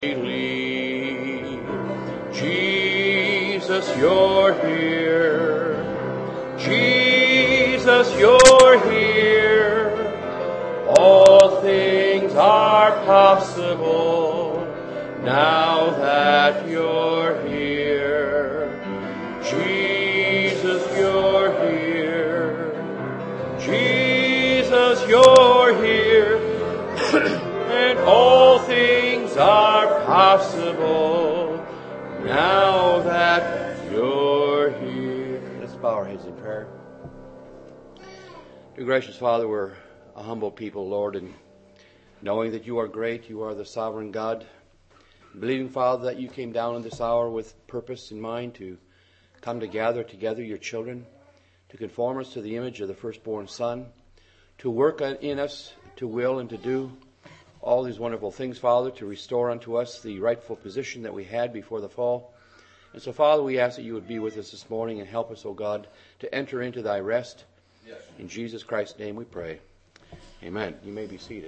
Jesus, you're here. Jesus, you're here. All things are possible now that you're here. Jesus, you're here. Jesus, you're here. And all things are possible now that you're here. Let's bow our heads in prayer. Dear gracious Father, we're a humble people, Lord, and knowing that you are great, you are the sovereign God, believing, Father, that you came down in this hour with purpose in mind to come to gather together your children, to conform us to the image of the firstborn Son, to work in us, to will and to do all these wonderful things, Father, to restore unto us the rightful position that we had before the fall. And so, Father, we ask that you would be with us this morning and help us, O God, to enter into thy rest. Yes. In Jesus Christ's name we pray. Amen. You may be seated.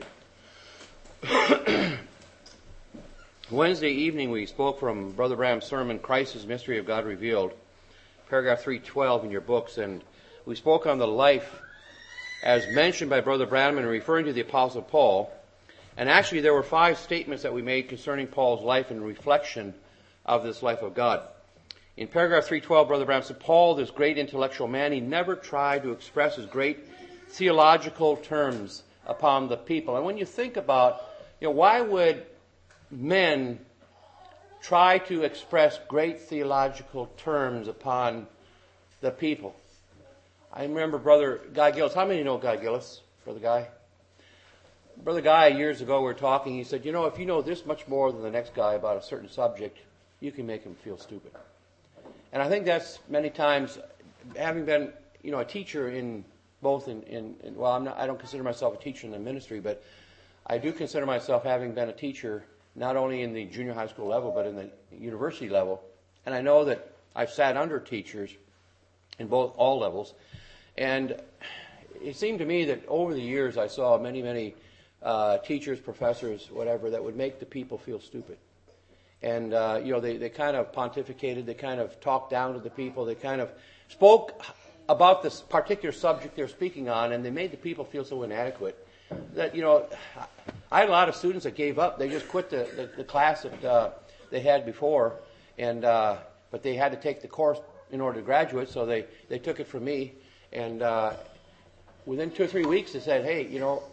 Wednesday evening we spoke from Brother Branham's sermon, Christ's Mystery of God Revealed, paragraph 312 in your books, and we spoke on the life as mentioned by Brother Branham and referring to the Apostle Paul. And actually there were 5 statements that we made concerning Paul's life and reflection of this life of God. In paragraph 312, Brother Branham said, Paul, this great intellectual man, he never tried to express his great theological terms upon the people. And when you think about, why would men try to express great theological terms upon the people? I remember Brother Guy Gillis. How many know Guy Gillis, Brother Guy? Brother Guy, years ago, we were talking, he said, if you know this much more than the next guy about a certain subject, you can make him feel stupid. And I think that's many times, having been, a teacher in both I don't consider myself a teacher in the ministry, but I do consider myself having been a teacher not only in the junior high school level, but in the university level. And I know that I've sat under teachers in all levels. And it seemed to me that over the years I saw many teachers, professors, whatever, that would make the people feel stupid. And, they kind of pontificated, they kind of talked down to the people, they kind of spoke about this particular subject they're speaking on, and they made the people feel so inadequate that, I had a lot of students that gave up. They just quit the class that they had before, and but they had to take the course in order to graduate, so they took it from me. And within 2 or 3 weeks, they said, hey,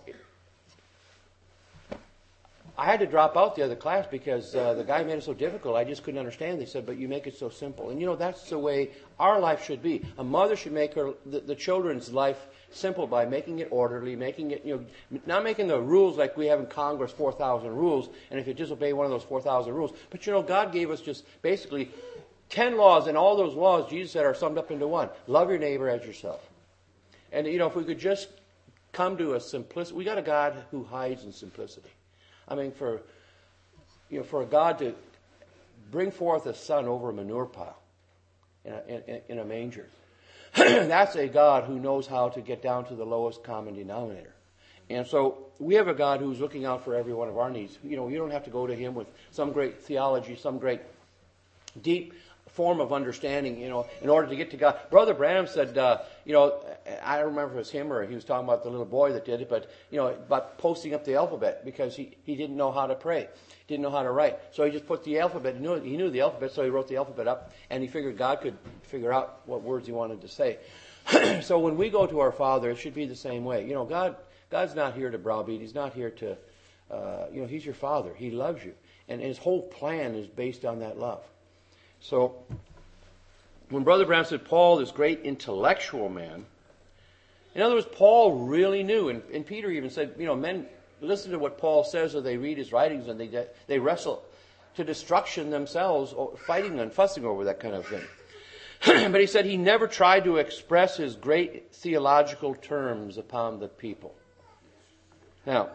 I had to drop out the other class because the guy made it so difficult. I just couldn't understand. They said, but you make it so simple. And that's the way our life should be. A mother should make the children's life simple by making it orderly, making it, not making the rules like we have in Congress, 4,000 rules, and if you disobey one of those 4,000 rules. But God gave us just basically 10 laws, and all those laws, Jesus said, are summed up into one. Love your neighbor as yourself. And, if we could just come to a simplicity, we got a God who hides in simplicity. I mean, for a God to bring forth a son over a manure pile in a manger, that's a God who knows how to get down to the lowest common denominator. And so we have a God who's looking out for every one of our needs. You don't have to go to him with some great theology, some great deep form of understanding, in order to get to God. Brother Branham said, I don't remember if it was him or he was talking about the little boy that did it, but, about posting up the alphabet because he didn't know how to pray, didn't know how to write. So he just put the alphabet, he knew the alphabet, so he wrote the alphabet up, and he figured God could figure out what words he wanted to say. So when we go to our Father, it should be the same way. God's not here to browbeat. He's not here to, he's your Father. He loves you. And his whole plan is based on that love. So, when Brother Branham said, Paul, this great intellectual man, in other words, Paul really knew, and Peter even said, men listen to what Paul says or they read his writings and they wrestle to destruction themselves, fighting and fussing over that kind of thing. But he said he never tried to express his great theological terms upon the people. Now,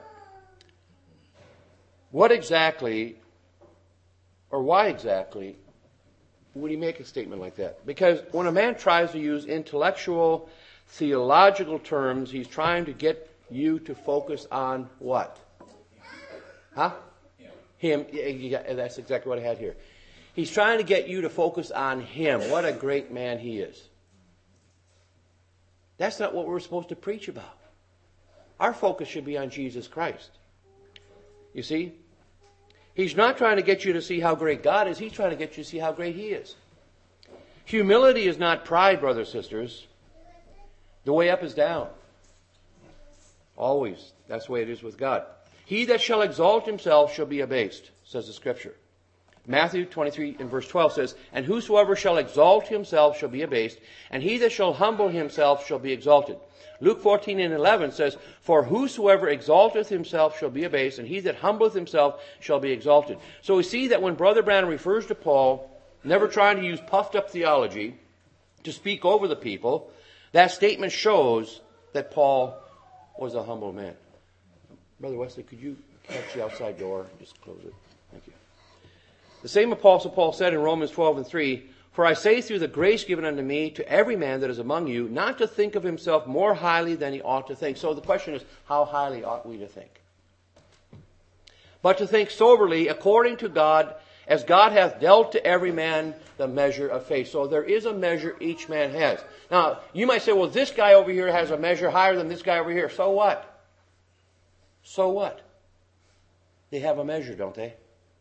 what exactly, or why exactly, would he make a statement like that? Because when a man tries to use intellectual, theological terms, he's trying to get you to focus on what? Huh? Him. That's exactly what I had here. He's trying to get you to focus on Him. What a great man He is. That's not what we're supposed to preach about. Our focus should be on Jesus Christ. You see? He's not trying to get you to see how great God is. He's trying to get you to see how great He is. Humility is not pride, brothers and sisters. The way up is down. Always. That's the way it is with God. He that shall exalt himself shall be abased, says the Scripture. Matthew 23 and verse 12 says, and whosoever shall exalt himself shall be abased, and he that shall humble himself shall be exalted. Luke 14 and 11 says, for whosoever exalteth himself shall be abased, and he that humbleth himself shall be exalted. So we see that when Brother Branham refers to Paul, never trying to use puffed up theology to speak over the people, that statement shows that Paul was a humble man. Brother Wesley, could you catch the outside door? Just close it. Thank you. The same Apostle Paul said in Romans 12 and 3, for I say through the grace given unto me to every man that is among you, not to think of himself more highly than he ought to think. So the question is, how highly ought we to think? But to think soberly, according to God, as God hath dealt to every man the measure of faith. So there is a measure each man has. Now, you might say, well, this guy over here has a measure higher than this guy over here. So what? So what? They have a measure, don't they?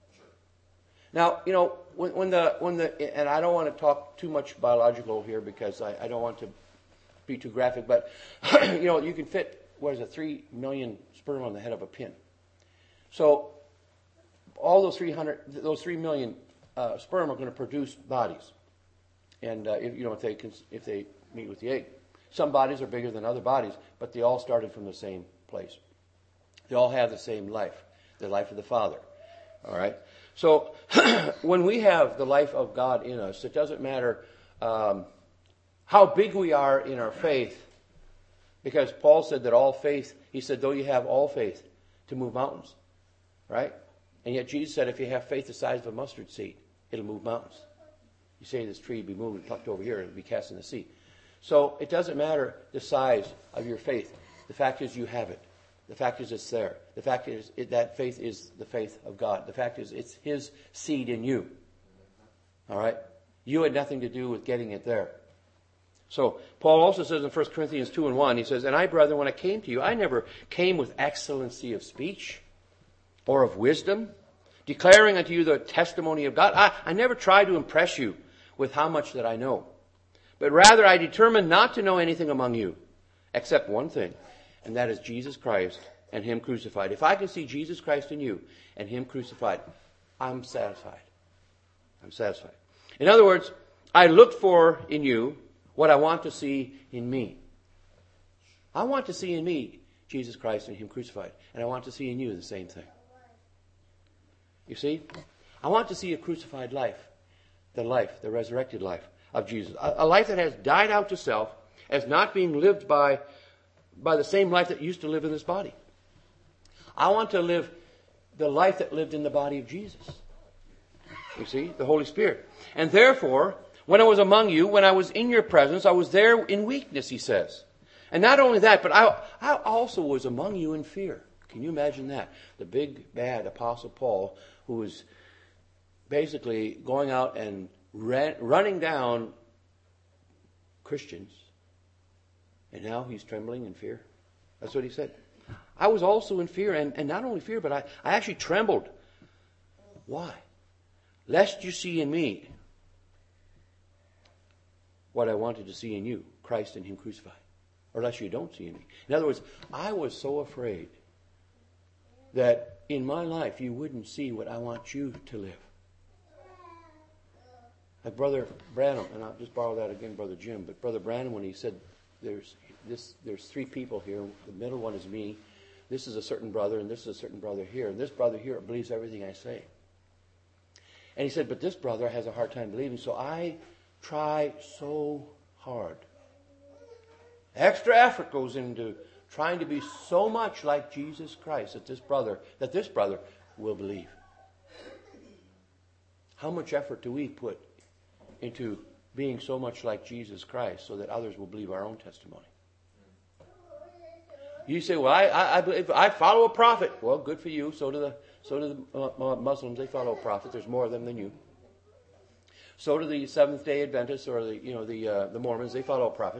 Now, you know, when the and I don't want to talk too much biological here because I don't want to be too graphic, but you know, you can fit, 3 million sperm on the head of a pin. So all those 3 million sperm are going to produce bodies, and if they meet with the egg, some bodies are bigger than other bodies, but they all started from the same place. They all have the same life, the life of the Father. All right. So when we have the life of God in us, it doesn't matter how big we are in our faith, because Paul said that all faith, he said, though you have all faith to move mountains, right? And yet Jesus said, if you have faith the size of a mustard seed, it'll move mountains. You say this tree be moved and plucked over here and it'll be cast in the sea. So it doesn't matter the size of your faith. The fact is you have it. The fact is it's there. The fact is that faith is the faith of God. The fact is it's His seed in you. All right? You had nothing to do with getting it there. So Paul also says in 1 Corinthians 2 and 1, he says, and I, brethren, when I came to you, I never came with excellency of speech or of wisdom, declaring unto you the testimony of God. I never tried to impress you with how much that I know. But rather I determined not to know anything among you, except one thing, and that is Jesus Christ and Him crucified. If I can see Jesus Christ in you and Him crucified, I'm satisfied. I'm satisfied. In other words, I look for in you what I want to see in me. I want to see in me Jesus Christ and Him crucified. And I want to see in you the same thing. You see? I want to see a crucified life, the resurrected life of Jesus. A life that has died out to self as not being lived by the same life that used to live in this body. I want to live the life that lived in the body of Jesus. You see, the Holy Spirit. And therefore, when I was among you, when I was in your presence, I was there in weakness, he says. And not only that, but I also was among you in fear. Can you imagine that? The big, bad Apostle Paul, who was basically going out and running down Christians. And now he's trembling in fear. That's what he said. I was also in fear, and not only fear, but I actually trembled. Why? Lest you see in me what I wanted to see in you, Christ and Him crucified. Or lest you don't see in me. In other words, I was so afraid that in my life you wouldn't see what I want you to live. Like Brother Branham, and I'll just borrow that again, Brother Jim, but Brother Branham, when he said, there's 3 people here, the middle one is me, this is a certain brother, and this is a certain brother here, and this brother here believes everything I say. And he said, but this brother has a hard time believing, so I try so hard. Extra effort goes into trying to be so much like Jesus Christ that this brother will believe. How much effort do we put into being so much like Jesus Christ so that others will believe our own testimony? You say, well, I believe, I follow a prophet. Well, good for you. So So do the Muslims. They follow a prophet. There's more of them than you. So do the Seventh-day Adventists or the Mormons. They follow a prophet.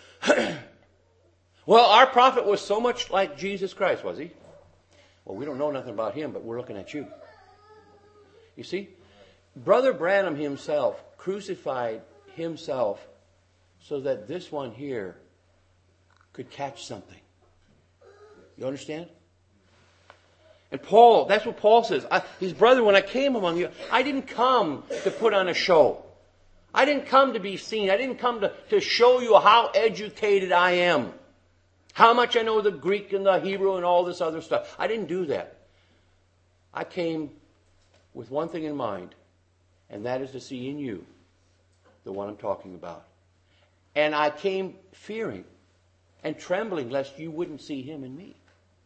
Well, our prophet was so much like Jesus Christ, was he? Well, we don't know nothing about him, but we're looking at you. You see, Brother Branham himself crucified himself so that this one here could catch something. You understand? And Paul, that's what Paul says. His brother, when I came among you, I didn't come to put on a show. I didn't come to be seen. I didn't come to show you how educated I am. How much I know the Greek and the Hebrew and all this other stuff. I didn't do that. I came with one thing in mind, and that is to see in you the one I'm talking about. And I came fearing and trembling lest you wouldn't see him in me.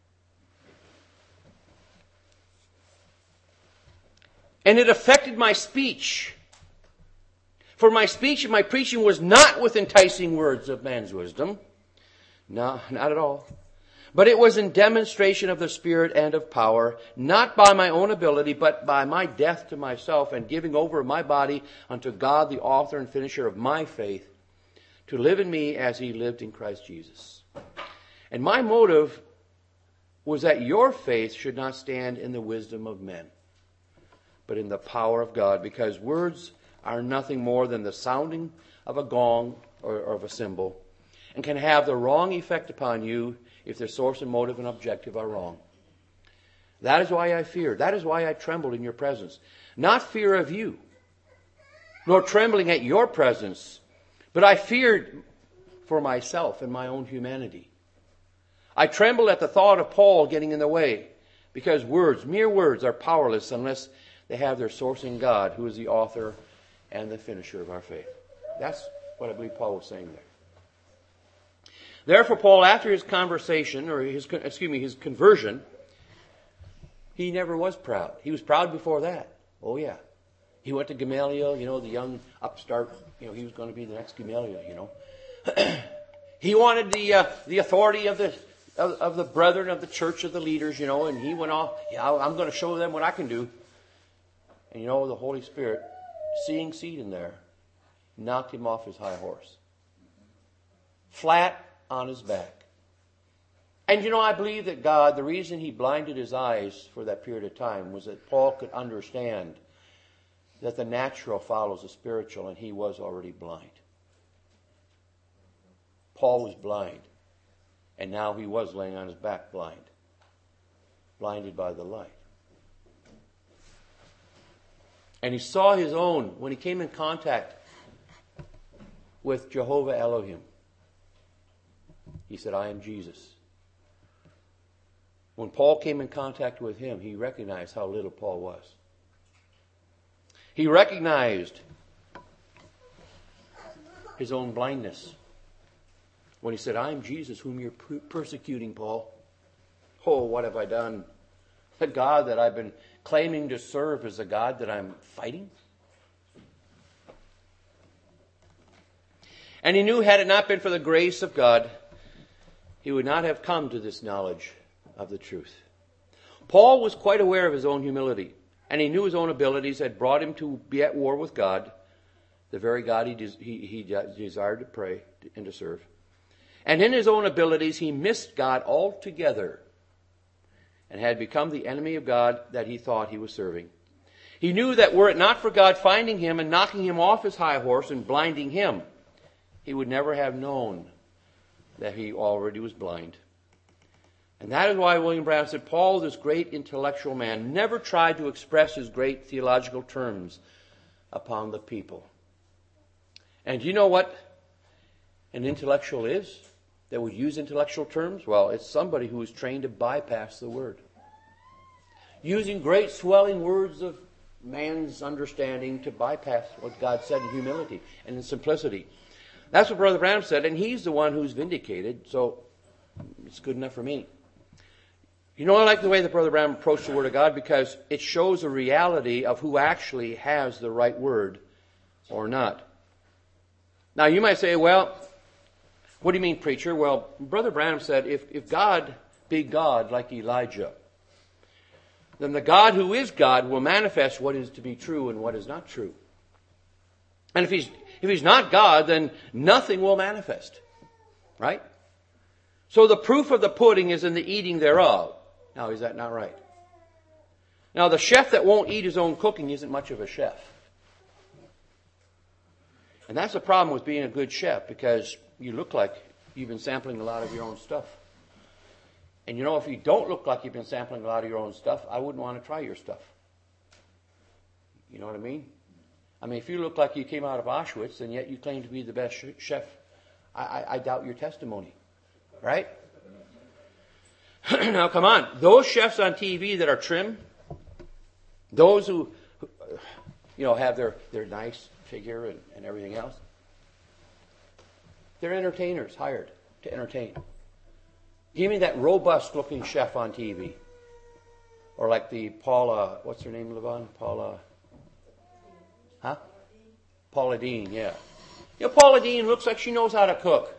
And it affected my speech. For my speech and my preaching was not with enticing words of man's wisdom. No, not at all. But it was in demonstration of the Spirit and of power, not by my own ability, but by my death to myself and giving over my body unto God, the author and finisher of my faith, to live in me as he lived in Christ Jesus. And my motive was that your faith should not stand in the wisdom of men, but in the power of God, because words are nothing more than the sounding of a gong or of a cymbal, and can have the wrong effect upon you if their source and motive and objective are wrong. That is why I feared. That is why I trembled in your presence. Not fear of you, nor trembling at your presence, but I feared for myself and my own humanity. I trembled at the thought of Paul getting in the way, because words, mere words, are powerless unless they have their source in God, who is the author and the finisher of our faith. That's what I believe Paul was saying there. Therefore, Paul, after his conversion, he never was proud. He was proud before that. Oh, yeah. He went to Gamaliel, the young upstart. He was going to be the next Gamaliel, He wanted the authority of the brethren of the church, of the leaders, and he went off. I'm going to show them what I can do. And the Holy Spirit, seeing seed in there, knocked him off his high horse. Flat on his back. And I believe that God, the reason he blinded his eyes for that period of time was that Paul could understand that the natural follows the spiritual, and he was already blind. Paul was blind, and now he was laying on his back blind, blinded by the light. And he saw his own when he came in contact with Jehovah Elohim. He said, I am Jesus. When Paul came in contact with him, he recognized how little Paul was. He recognized his own blindness. When he said, I am Jesus whom you're persecuting, Paul. Oh, what have I done? The God that I've been claiming to serve is the God that I'm fighting? And he knew, had it not been for the grace of God, he would not have come to this knowledge of the truth. Paul was quite aware of his own humility, and he knew his own abilities had brought him to be at war with God, the very God he desired to pray and to serve. And in his own abilities, he missed God altogether and had become the enemy of God that he thought he was serving. He knew that were it not for God finding him and knocking him off his high horse and blinding him, he would never have known that he already was blind. And that is why William Branham said, Paul, this great intellectual man, never tried to express his great theological terms upon the people. And do you know what an intellectual is that would use intellectual terms? Well, it's somebody who is trained to bypass the word. Using great swelling words of man's understanding to bypass what God said in humility and in simplicity. That's what Brother Branham said, and he's the one who's vindicated, so it's good enough for me. I like the way that Brother Branham approached the Word of God because it shows a reality of who actually has the right word or not. Now, you might say, well, what do you mean, preacher? Well, Brother Branham said, if God be God like Elijah, then the God who is God will manifest what is to be true and what is not true. And if he's not God, then nothing will manifest. Right? So the proof of the pudding is in the eating thereof. Now, is that not right? Now, the chef that won't eat his own cooking isn't much of a chef. And that's the problem with being a good chef, because you look like you've been sampling a lot of your own stuff. And you know, if you don't look like you've been sampling a lot of your own stuff, I wouldn't want to try your stuff. You know what I mean? I mean, if you look like you came out of Auschwitz and yet you claim to be the best chef, I doubt your testimony. Right? Now, come on. Those chefs on TV that are trim, those who have their nice figure and everything else, they're entertainers hired to entertain. Give me that robust-looking chef on TV. Or like the Paula, what's her name, Levon? Paula Deen, yeah. Paula Deen looks like she knows how to cook.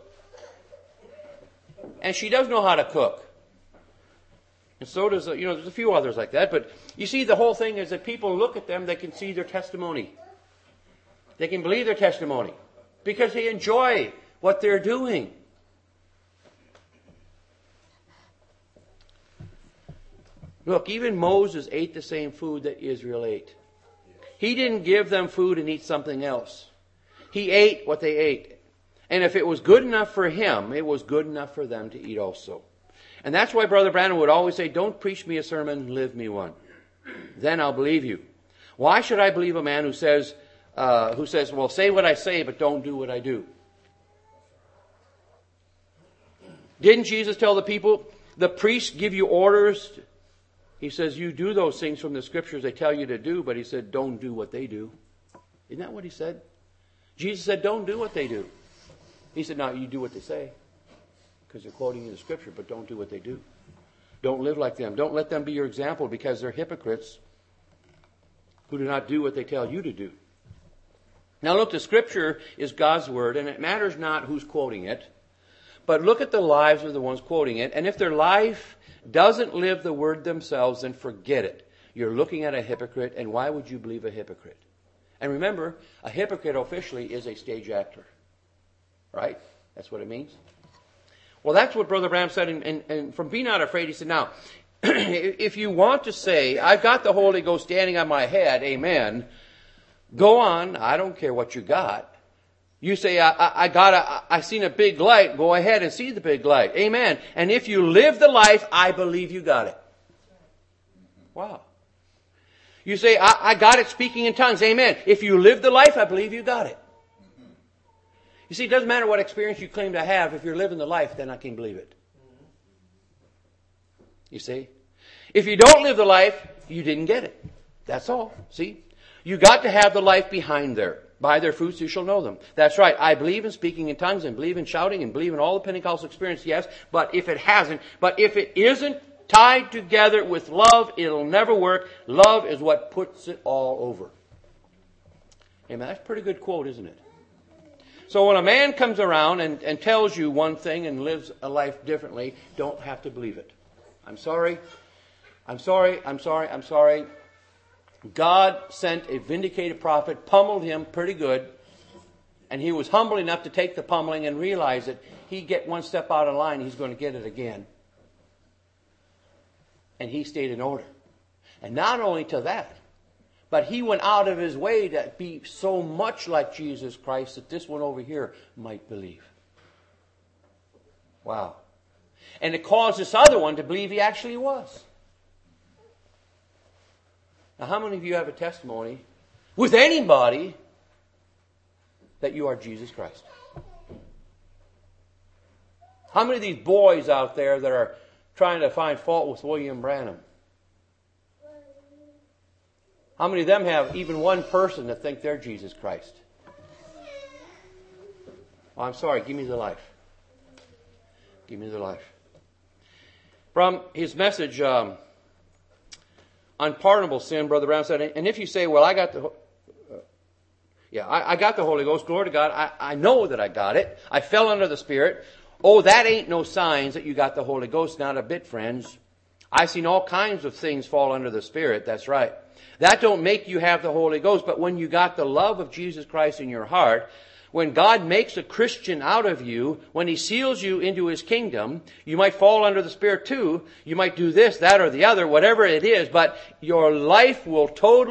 And she does know how to cook. And so does, there's a few others like that. But you see, the whole thing is that people look at them, they can see their testimony. They can believe their testimony. Because they enjoy what they're doing. Look, even Moses ate the same food that Israel ate. He didn't give them food and eat something else. He ate what they ate. And if it was good enough for him, it was good enough for them to eat also. And that's why Brother Branham would always say, don't preach me a sermon, live me one. Then I'll believe you. Why should I believe a man who says, well, say what I say, but don't do what I do? Didn't Jesus tell the people, the priests give you orders? He says, you do those things from the scriptures they tell you to do, but he said, don't do what they do. Isn't that what he said? Jesus said, don't do what they do. He said, no, you do what they say. Because they're quoting you the scripture, but don't do what they do. Don't live like them. Don't let them be your example, because they're hypocrites who do not do what they tell you to do. Now look, the scripture is God's word, and it matters not who's quoting it, but look at the lives of the ones quoting it, and if their life doesn't live the word themselves, then forget it. You're looking at a hypocrite, and why would you believe a hypocrite? And remember, a hypocrite officially is a stage actor. Right? That's what it means. Well, that's what Brother Branham said, and from Be Not Afraid, he said, now, if you want to say, I've got the Holy Ghost standing on my head, amen, go on, I don't care what you got. You say, I seen a big light, go ahead and see the big light, amen. And if you live the life, I believe you got it. Wow. You say, I got it speaking in tongues, amen. If you live the life, I believe you got it. You see, it doesn't matter what experience you claim to have. If you're living the life, then I can believe it. You see? If you don't live the life, you didn't get it. That's all. See? You got to have the life behind there. By their fruits you shall know them. That's right. I believe in speaking in tongues and believe in shouting and believe in all the Pentecostal experience, yes. But if it isn't tied together with love, it'll never work. Love is what puts it all over. Amen. That's a pretty good quote, isn't it? So when a man comes around and tells you one thing and lives a life differently, don't have to believe it. I'm sorry. God sent a vindicated prophet, pummeled him pretty good, and he was humble enough to take the pummeling and realize that he'd get one step out of line, he's going to get it again. And he stayed in order. And not only to that, but he went out of his way to be so much like Jesus Christ that this one over here might believe. Wow. And it caused this other one to believe he actually was. Now, how many of you have a testimony with anybody that you are Jesus Christ? How many of these boys out there that are trying to find fault with William Branham? How many of them have even one person that think they're Jesus Christ? Oh, I'm sorry, give me the life. Give me the life. From his message, Unpardonable Sin, Brother Brown said, and if you say, well, I got the Holy Ghost, glory to God, I know that I got it. I fell under the Spirit. Oh, that ain't no signs that you got the Holy Ghost, not a bit, friends. I've seen all kinds of things fall under the Spirit, that's right. That don't make you have the Holy Ghost, but when you got the love of Jesus Christ in your heart, when God makes a Christian out of you, when He seals you into His kingdom, you might fall under the Spirit too. You might do this, that, or the other, whatever it is, but your life will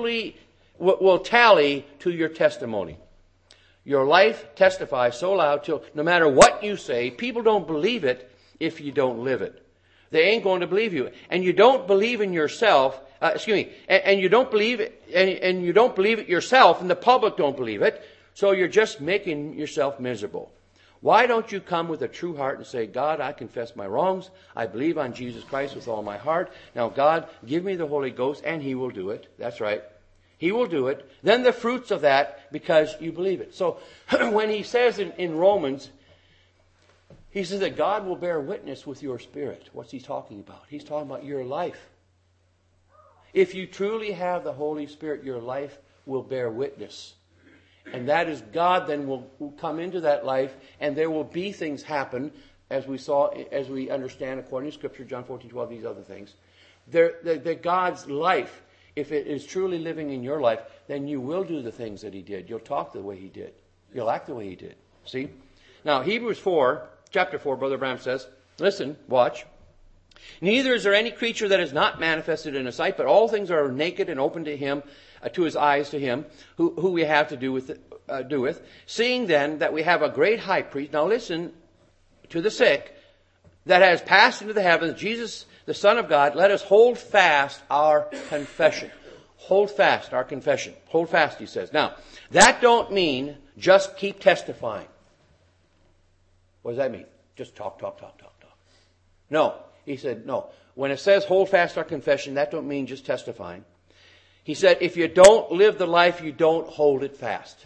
tally to your testimony. Your life testifies so loud till no matter what you say, people don't believe it if you don't live it. They ain't going to believe you. And you don't believe in yourself, and you don't believe it, and you don't believe it yourself, and the public don't believe it. So you're just making yourself miserable. Why don't you come with a true heart and say, God, I confess my wrongs. I believe on Jesus Christ with all my heart. Now, God, give me the Holy Ghost, and He will do it. That's right. He will do it. Then the fruits of that, because you believe it. So when he says in Romans, he says that God will bear witness with your spirit. What's he talking about? He's talking about your life. If you truly have the Holy Spirit, your life will bear witness. And that is God then will come into that life, and there will be things happen, as we understand according to Scripture, John 14:12, these other things. That God's life, if it is truly living in your life, then you will do the things that He did. You'll talk the way He did. You'll act the way He did. See? Now, Hebrews 4, chapter 4, Brother Branham says, listen, watch. Neither is there any creature that is not manifested in His sight, but all things are naked and open to Him, to His eyes, to Him, who we have to do with. Seeing then that we have a great high priest, now listen to the sick, that has passed into the heavens, Jesus, the Son of God, let us hold fast our confession. Hold fast our confession. Hold fast, he says. Now, that don't mean just keep testifying. What does that mean? Just talk. No. He said, no. When it says hold fast our confession, that don't mean just testifying. He said, if you don't live the life, you don't hold it fast.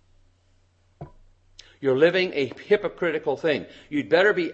You're living a hypocritical thing. You'd better be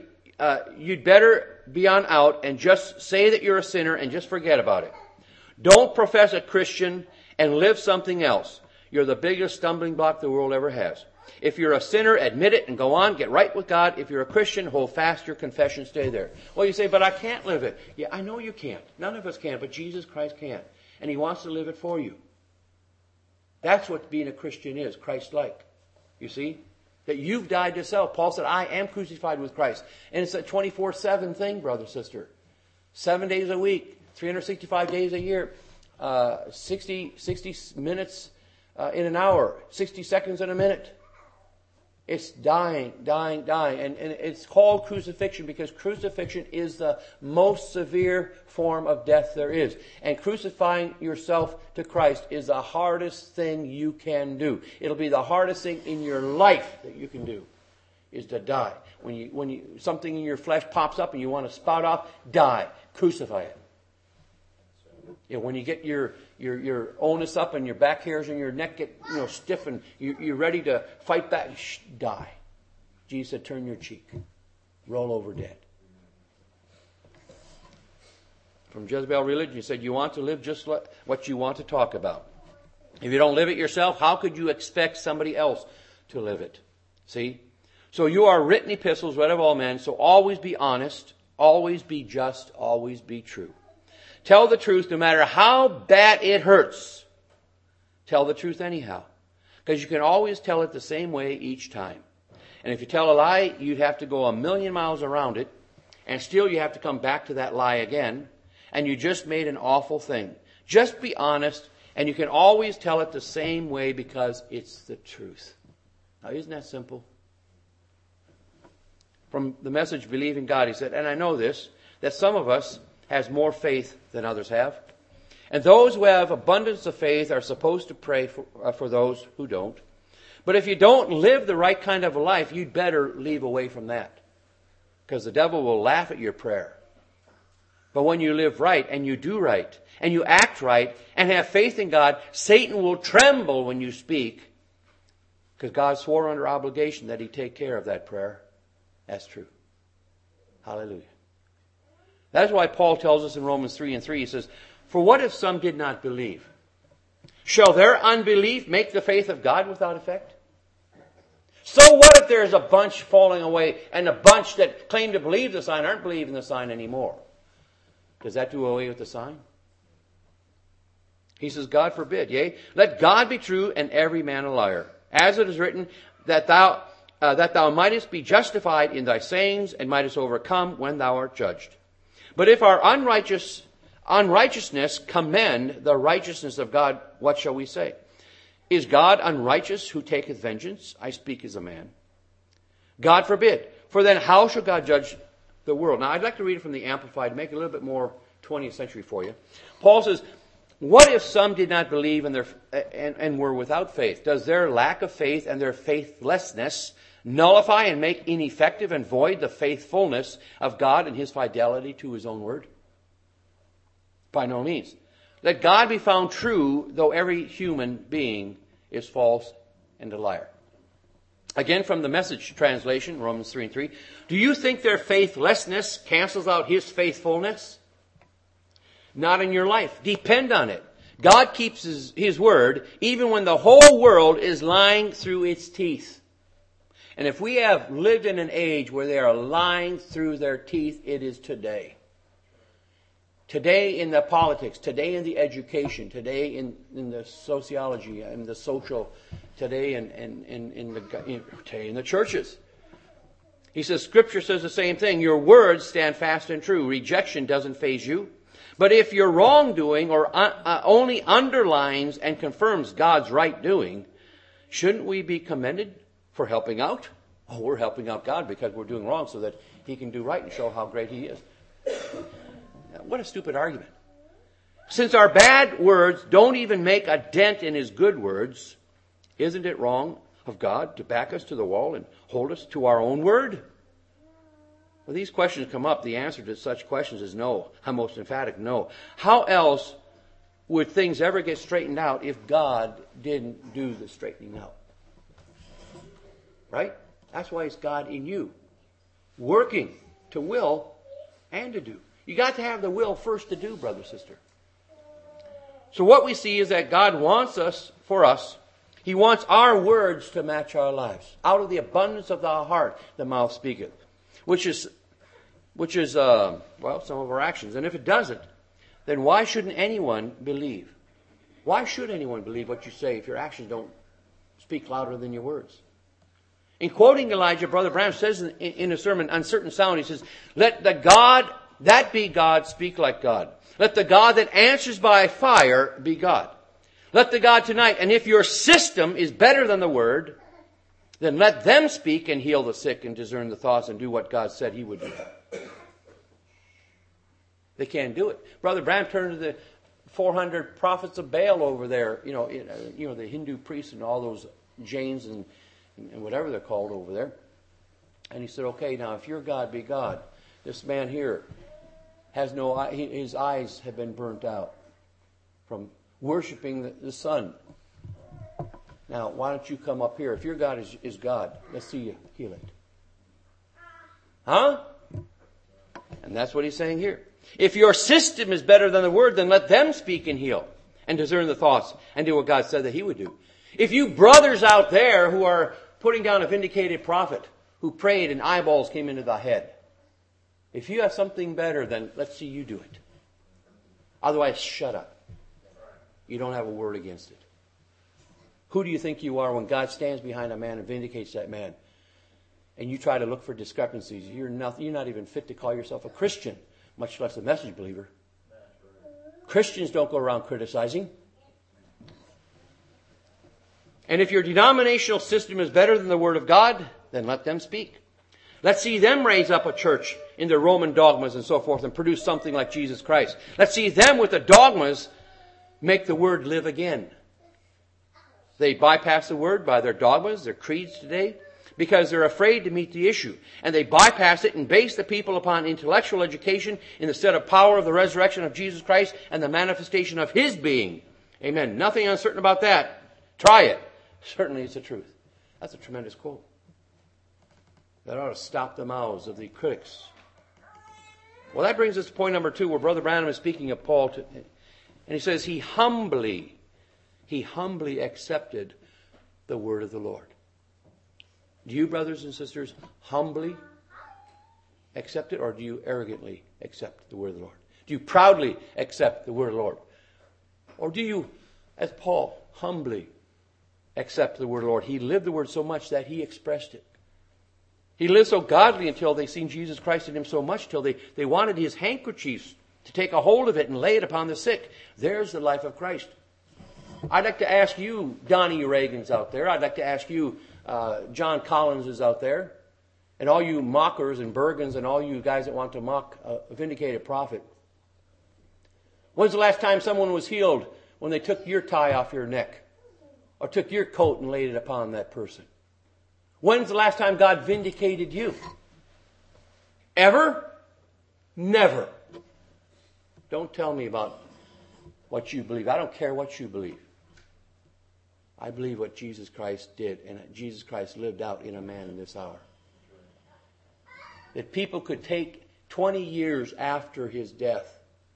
on out and just say that you're a sinner and just forget about it. Don't profess a Christian and live something else. You're the biggest stumbling block the world ever has. If you're a sinner, admit it and go on, get right with God. If you're a Christian, hold fast your confession, stay there. Well, you say, but I can't live it. Yeah, I know you can't. None of us can, but Jesus Christ can. And He wants to live it for you. That's what being a Christian is, Christ-like. You see? That you've died to self. Paul said, I am crucified with Christ. And it's a 24/7 thing, brother, sister. 7 days a week, 365 days a year, 60 minutes in an hour, 60 seconds in a minute. It's dying. And it's called crucifixion because crucifixion is the most severe form of death there is. And crucifying yourself to Christ is the hardest thing you can do. It'll be the hardest thing in your life that you can do, is to die. When something in your flesh pops up and you want to spout off, die. Crucify it. You know, when you get your onus up and your back hairs and your neck get stiff and you're ready to fight back, die. Jesus said, turn your cheek. Roll over dead. From Jezebel Religion, he said, you want to live just like what you want to talk about. If you don't live it yourself, how could you expect somebody else to live it? See? So you are written epistles read of all men, so always be honest, always be just, always be true. Tell the truth no matter how bad it hurts. Tell the truth anyhow. Because you can always tell it the same way each time. And if you tell a lie, you'd have to go 1,000,000 miles around it. And still you have to come back to that lie again. And you just made an awful thing. Just be honest. And you can always tell it the same way because it's the truth. Now, isn't that simple? From the Message, Believe in God, he said, and I know this, that some of us has more faith than others have. And those who have abundance of faith are supposed to pray for those who don't. But if you don't live the right kind of a life, you'd better leave away from that. Because the devil will laugh at your prayer. But when you live right and you do right and you act right and have faith in God, Satan will tremble when you speak. Because God swore under obligation that He'd take care of that prayer. That's true. Hallelujah. That's why Paul tells us in Romans 3:3, he says, for what if some did not believe? Shall their unbelief make the faith of God without effect? So what if there's a bunch falling away and a bunch that claim to believe the sign aren't believing the sign anymore? Does that do away with the sign? He says, God forbid, yea, let God be true and every man a liar. As it is written, that thou mightest be justified in thy sayings and mightest overcome when thou art judged. But if our unrighteousness commend the righteousness of God, what shall we say? Is God unrighteous who taketh vengeance? I speak as a man. God forbid. For then how shall God judge the world? Now I'd like to read it from the Amplified, make it a little bit more 20th century for you. Paul says, what if some did not believe and were without faith? Does their lack of faith and their faithlessness nullify and make ineffective and void the faithfulness of God and his fidelity to his own word? By no means. Let God be found true, though every human being is false and a liar. Again, from the Message translation, Romans 3:3. Do you think their faithlessness cancels out his faithfulness? Not in your life. Depend on it. God keeps his word even when the whole world is lying through its teeth. And if we have lived in an age where they are lying through their teeth, it is today. Today in the politics, today in the education, today in the sociology and the social, today in the churches. He says, Scripture says the same thing. Your words stand fast and true. Rejection doesn't faze you. But if your wrongdoing or only underlines and confirms God's right doing, shouldn't we be commended for helping out? Oh, we're helping out God because we're doing wrong so that he can do right and show how great he is. What a stupid argument. Since our bad words don't even make a dent in his good words, isn't it wrong of God to back us to the wall and hold us to our own word? Well, these questions come up. The answer to such questions is no. I'm most emphatic, no. How else would things ever get straightened out if God didn't do the straightening out? Right? That's why it's God in you, working to will and to do. You got to have the will first to do, brother, sister. So what we see is that God wants us, He wants our words to match our lives. Out of the abundance of the heart, the mouth speaketh. Which is some of our actions. And if it doesn't, then why shouldn't anyone believe? Why should anyone believe what you say if your actions don't speak louder than your words? In quoting Elijah, Brother Branham says in a sermon, Uncertain Sound, he says, let the God that be God speak like God. Let the God that answers by fire be God. Let the God tonight, and if your system is better than the word, then let them speak and heal the sick and discern the thoughts and do what God said he would do. They can't do it. Brother Branham turned to the 400 prophets of Baal over there, the Hindu priests and all those Jains and whatever they're called over there. And he said, okay, now if your God be God, this man here has no eye, his eyes have been burnt out from worshiping the sun. Now, why don't you come up here? If your God is God, let's see you heal it. Huh? And that's what he's saying here. If your system is better than the word, then let them speak and heal and discern the thoughts and do what God said that he would do. If you brothers out there who are putting down a vindicated prophet who prayed and eyeballs came into the head, if you have something better, then let's see you do it. Otherwise, shut up. You don't have a word against it. Who do you think you are when God stands behind a man and vindicates that man? And you try to look for discrepancies. You're not even fit to call yourself a Christian, much less a message believer. Christians don't go around criticizing. And if your denominational system is better than the Word of God, then let them speak. Let's see them raise up a church in their Roman dogmas and so forth and produce something like Jesus Christ. Let's see them with the dogmas make the Word live again. They bypass the Word by their dogmas, their creeds today, because they're afraid to meet the issue. And they bypass it and base the people upon intellectual education instead of power of the resurrection of Jesus Christ and the manifestation of His being. Amen. Nothing uncertain about that. Try it. Certainly it's the truth. That's a tremendous quote. That ought to stop the mouths of the critics. Well, that brings us to point number 2, where Brother Branham is speaking of Paul. And he says he humbly accepted the word of the Lord. Do you, brothers and sisters, humbly accept it, or do you arrogantly accept the word of the Lord? Do you proudly accept the word of the Lord? Or do you, as Paul, humbly accept the word of the Lord? He lived the word so much that he expressed it. He lived so godly until they seen Jesus Christ in him so much till they wanted his handkerchiefs to take a hold of it and lay it upon the sick. There's the life of Christ. I'd like to ask you, Donnie Reagan's out there. I'd like to ask you, John Collins is out there. And all you mockers and Bergens and all you guys that want to mock a vindicated prophet. When's the last time someone was healed when they took your tie off your neck? Or took your coat and laid it upon that person? When's the last time God vindicated you? Ever? Never. Don't tell me about what you believe. I don't care what you believe. I believe what Jesus Christ did and that Jesus Christ lived out in a man in this hour. That people could take 20 years after his death,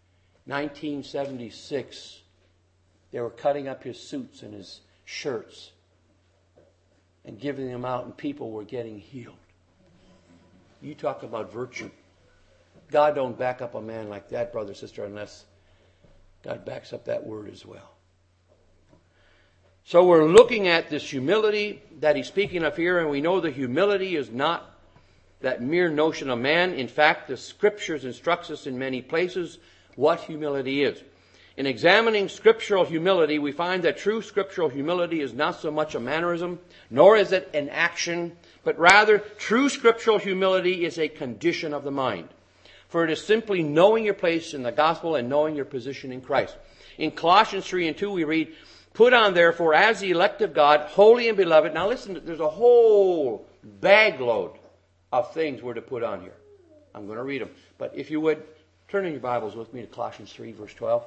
1976, they were cutting up his suits and his shirts and giving them out, and people were getting healed. You talk about virtue. God don't back up a man like that, brother, sister, unless God backs up that word as well. So we're looking at this humility that he's speaking of here, and we know the humility is not that mere notion of man. In fact, the Scriptures instructs us in many places what humility is. In examining scriptural humility, we find that true scriptural humility is not so much a mannerism, nor is it an action, but rather true scriptural humility is a condition of the mind. For it is simply knowing your place in the gospel and knowing your position in Christ. In Colossians 3:2 we read, "Put on therefore as the elect of God, holy and beloved." Now listen, there's a whole bagload of things we're to put on here. I'm going to read them. But if you would, turn in your Bibles with me to Colossians 3, verse 12.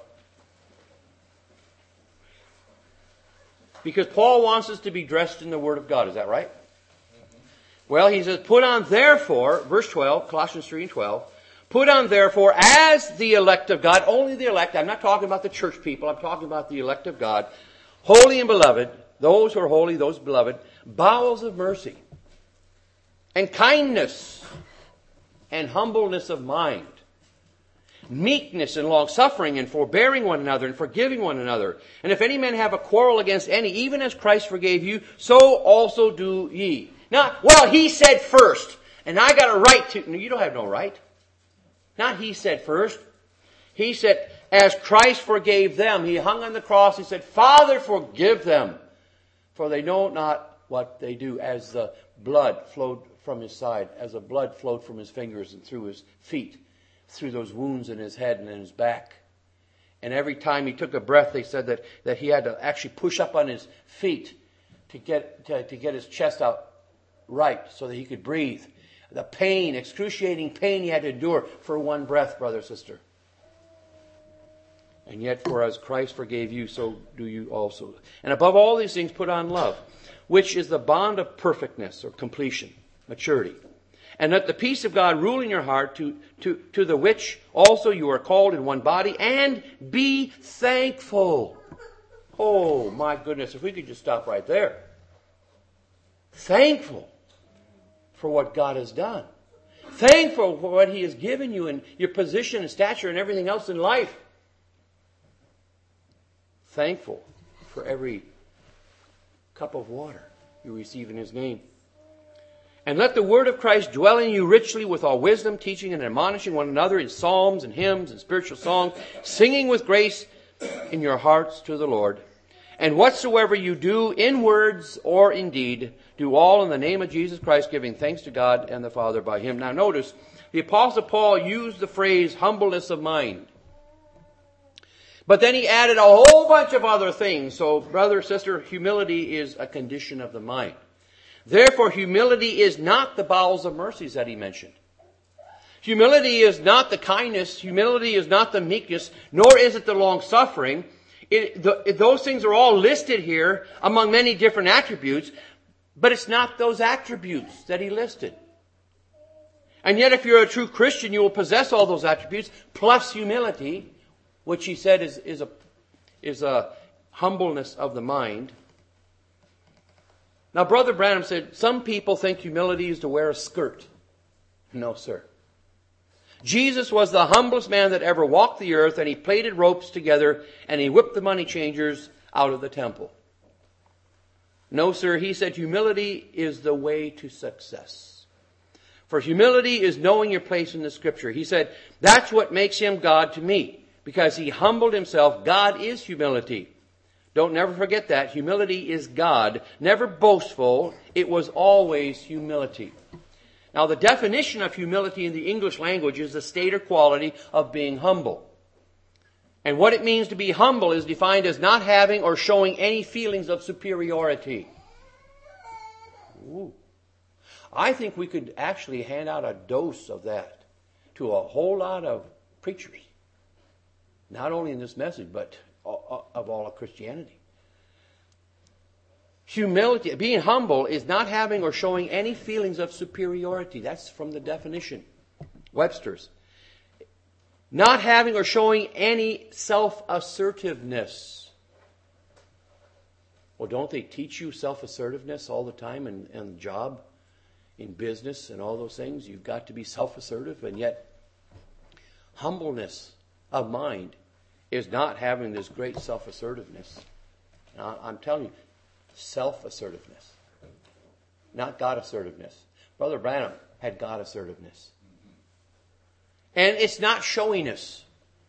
Because Paul wants us to be dressed in the Word of God. Is that right? Well, he says, put on therefore, verse 12, Colossians 3 and 12, put on therefore as the elect of God, only the elect. I'm not talking about the church people. I'm talking about the elect of God. Holy and beloved, those who are holy, those beloved, bowels of mercy, and kindness, and humbleness of mind, meekness and long-suffering, and forbearing one another, and forgiving one another. And if any man have a quarrel against any, even as Christ forgave you, so also do ye. Not, well, he said first, and I got a right to. No, you don't have no right. Not he said first. He said, as Christ forgave them, he hung on the cross, he said, Father, forgive them, for they know not what they do. As the blood flowed from his side, as the blood flowed from his fingers and through his feet, through those wounds in his head and in his back. And every time he took a breath, they said that he had to actually push up on his feet to get his chest out right so that he could breathe. The pain, excruciating pain he had to endure for one breath, brother, sister. And yet, for as Christ forgave you, so do you also. And above all these things, put on love, which is the bond of perfectness or completion, maturity. And let the peace of God rule in your heart, to the which also you are called in one body, and be thankful. Oh, my goodness, if we could just stop right there. Thankful for what God has done. Thankful for what he has given you and your position and stature and everything else in life. Thankful for every cup of water you receive in his name. And let the word of Christ dwell in you richly with all wisdom, teaching and admonishing one another in psalms and hymns and spiritual songs, singing with grace in your hearts to the Lord. And whatsoever you do in words or in deed, do all in the name of Jesus Christ, giving thanks to God and the Father by him. Now notice, the Apostle Paul used the phrase humbleness of mind. But then he added a whole bunch of other things. So, brother, sister, humility is a condition of the mind. Therefore, humility is not the bowels of mercies that he mentioned. Humility is not the kindness. Humility is not the meekness, nor is it the long-suffering. Those things are all listed here among many different attributes, but it's not those attributes that he listed. And yet, if you're a true Christian, you will possess all those attributes, plus humility, which he said is a humbleness of the mind. Now, Brother Branham said, some people think humility is to wear a skirt. No, sir. Jesus was the humblest man that ever walked the earth, and he plaited ropes together, and he whipped the money changers out of the temple. No, sir, he said humility is the way to success. For humility is knowing your place in the Scripture. He said, that's what makes him God to me. Because he humbled himself. God is humility. Don't never forget that. Humility is God. Never boastful. It was always humility. Now, the definition of humility in the English language is the state or quality of being humble. And what it means to be humble is defined as not having or showing any feelings of superiority. Ooh. I think we could actually hand out a dose of that to a whole lot of preachers. Not only in this message, but of all of Christianity. Humility, being humble, is not having or showing any feelings of superiority. That's from the definition. Webster's. Not having or showing any self-assertiveness. Well, don't they teach you self-assertiveness all the time in the job, in business, and all those things? You've got to be self-assertive, and yet humbleness of mind is not having this great self-assertiveness. Now, I'm telling you, self-assertiveness, not God-assertiveness. Brother Branham had God-assertiveness. And it's not showiness.